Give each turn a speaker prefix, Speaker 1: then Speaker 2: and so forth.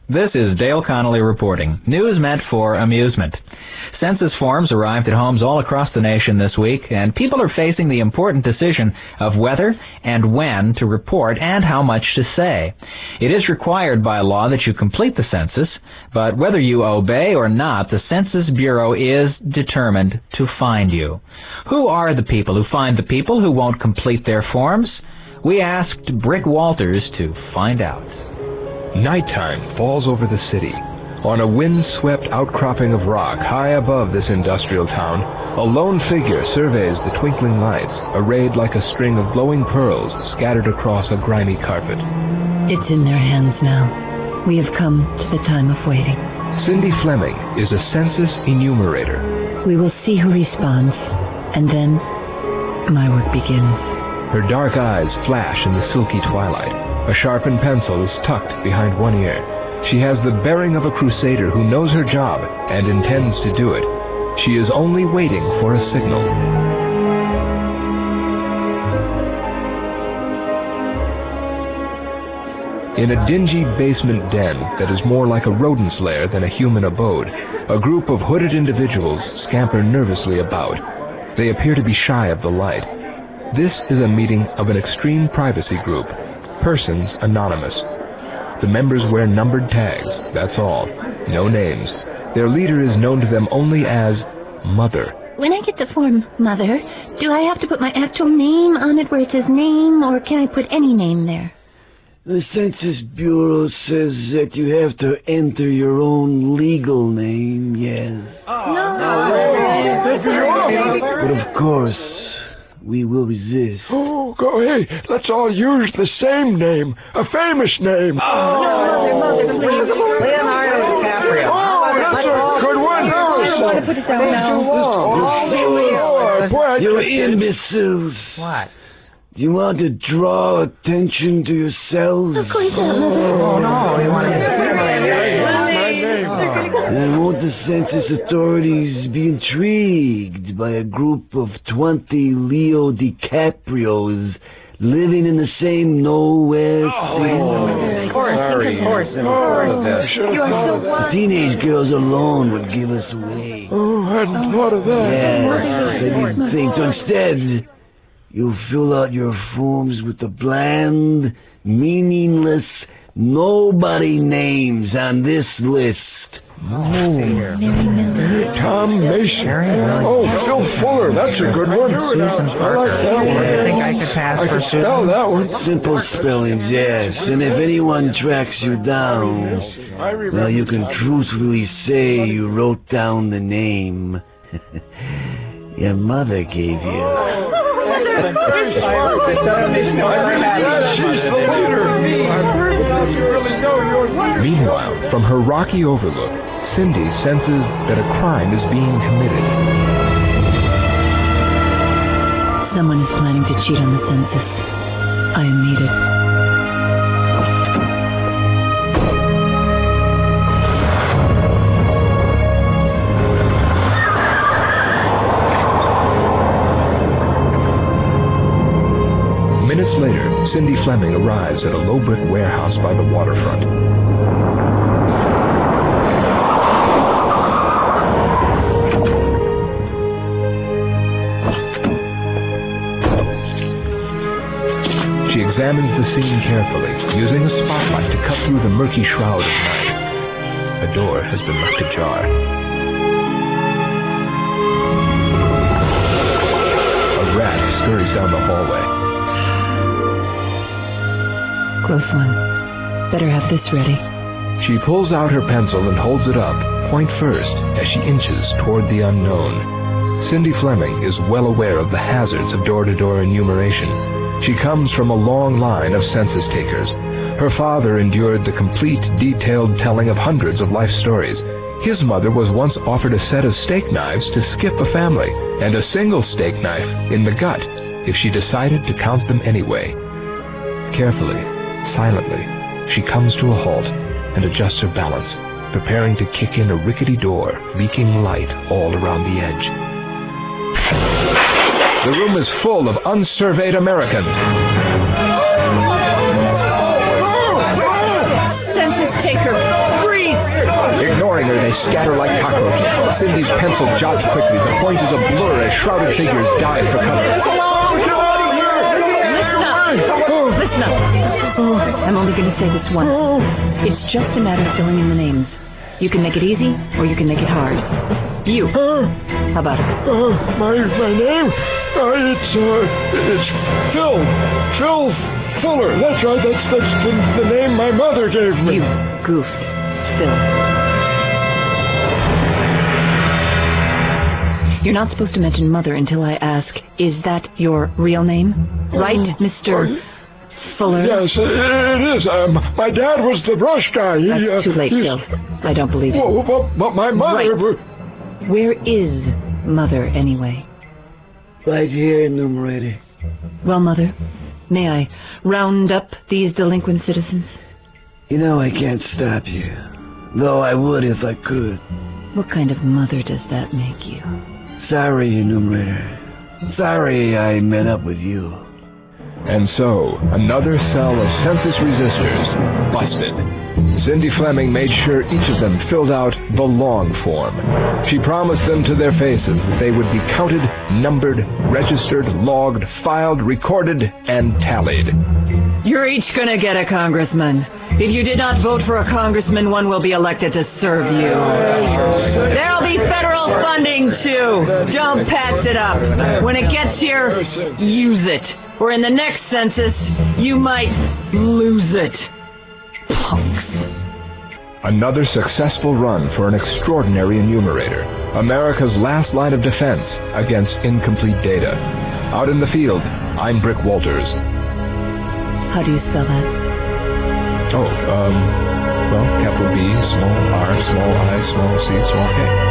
Speaker 1: This is Dale Connolly reporting. News meant for amusement. Census forms arrived at homes all across the nation this week, and people are facing the important decision of whether and when to report and how much to say. It is required by law that you complete the census, but whether you obey or not, the Census Bureau is determined to find you. Who are the people who find the people who won't complete their forms? We asked Brick Walters to find out.
Speaker 2: Nighttime falls over the city. On a wind-swept outcropping of rock high above this industrial town, a lone figure surveys the twinkling lights, arrayed like a string of glowing pearls scattered across a grimy carpet.
Speaker 3: It's in their hands now. We have come to the time of waiting.
Speaker 2: Cindy Fleming is a census enumerator.
Speaker 3: We will see who responds, and then my work begins.
Speaker 2: Her dark eyes flash in the silky twilight. A sharpened pencil is tucked behind one ear. She has the bearing of a crusader who knows her job and intends to do it. She is only waiting for a signal. In a dingy basement den that is more like a rodent's lair than a human abode, a group of hooded individuals scamper nervously about. They appear to be shy of the light. This is a meeting of an extreme privacy group, Persons Anonymous. The members wear numbered tags, that's all. No names. Their leader is known to them only as Mother.
Speaker 4: When I get the form, Mother, do I have to put my actual name on it where it says name, or can I put any name there?
Speaker 5: The Census Bureau says that you have to enter your own legal name, yes. But of course, we will resist.
Speaker 6: Oh, go ahead. Let's all use the same name. A famous name.
Speaker 7: Leonardo DiCaprio.
Speaker 6: Oh, that's a good one.
Speaker 4: Put it down now.
Speaker 5: You imbeciles.
Speaker 7: What?
Speaker 5: Do you want to draw attention to yourselves?
Speaker 4: Of course not, Mother.
Speaker 7: Oh, no. You want to
Speaker 5: And won't the census authorities be intrigued by a group of 20 Leo DiCaprios living in the same nowhere city?
Speaker 7: Of course.
Speaker 4: You are so
Speaker 5: The
Speaker 4: wise.
Speaker 5: teenage girls alone would give us away.
Speaker 6: Oh, I hadn't thought of that.
Speaker 5: Yes, I didn't think so. Instead, you'll fill out your forms with the bland, meaningless, nobody names on this list.
Speaker 6: Tom Mason. Oh, Phil Fuller. That's a good one.
Speaker 7: Susan
Speaker 6: I
Speaker 7: Parker.
Speaker 6: like that one.
Speaker 7: You think I could pass
Speaker 6: I
Speaker 7: for
Speaker 6: could spell
Speaker 7: Susan?
Speaker 6: that one.
Speaker 5: Simple spellings, yes. And if anyone tracks you down, well, you can truthfully say you wrote down the name your mother gave you.
Speaker 2: Meanwhile, from her rocky overlook, Cindy senses that a crime is being committed.
Speaker 3: Someone is planning to cheat on the census. I am needed.
Speaker 2: Minutes later, Cindy Fleming arrives at a low-brick warehouse by the waterfront. She examines the scene carefully, using a spotlight to cut through the murky shroud of night. A door has been left ajar. A rat scurries down the hallway.
Speaker 3: Close one. Better have this ready.
Speaker 2: She pulls out her pencil and holds it up, point first, as she inches toward the unknown. Cindy Fleming is well aware of the hazards of door-to-door enumeration. She comes from a long line of census takers. Her father endured the complete, detailed telling of hundreds of life stories. His mother was once offered a set of steak knives to skip a family, and a single steak knife in the gut if she decided to count them anyway. Carefully, silently, she comes to a halt and adjusts her balance, preparing to kick in a rickety door, leaking light all around the edge. The room is full of unsurveyed Americans.
Speaker 4: Census taker,
Speaker 2: enumerator, they scatter like cockroaches. Cindy's pencil jots quickly. The point is a blur as shrouded figures dive for cover.
Speaker 3: Listen up. I'm only going to say this once. It's just a matter of filling in the names. You can make it easy, or you can make it hard. You. How about it?
Speaker 6: My name? It's Phil. Phil Fuller. That's right. That's the name my mother gave me.
Speaker 3: You goof. Phil. You're not supposed to mention mother until I ask, is that your real name? Right, Mr. Fuller?
Speaker 6: Yes, it is. My dad was the brush guy.
Speaker 3: That's too late, Phil. I don't believe it.
Speaker 6: But my mother...
Speaker 3: Right. Where is mother, anyway?
Speaker 5: Right here, enumerator.
Speaker 3: Well, Mother, may I round up these delinquent citizens?
Speaker 5: You know I can't stop you, though I would if I could.
Speaker 3: What kind of mother does that make you?
Speaker 5: Sorry, enumerator. Sorry I met up with you.
Speaker 2: And so, another cell of census resistors busted. Cindy Fleming made sure each of them filled out the long form. She promised them to their faces that they would be counted, numbered, registered, logged, filed, recorded, and tallied.
Speaker 3: You're each gonna get a congressman. If you did not vote for a congressman, one will be elected to serve you. There'll be federal funding, too. Don't pass it up. When it gets here, use it. Or in the next census, you might lose it. Punks.
Speaker 2: Another successful run for an extraordinary enumerator. America's last line of defense against incomplete data. Out in the field, I'm Brick Walters.
Speaker 3: How do you spell that?
Speaker 2: Capital B, small r, small I, small c, small k.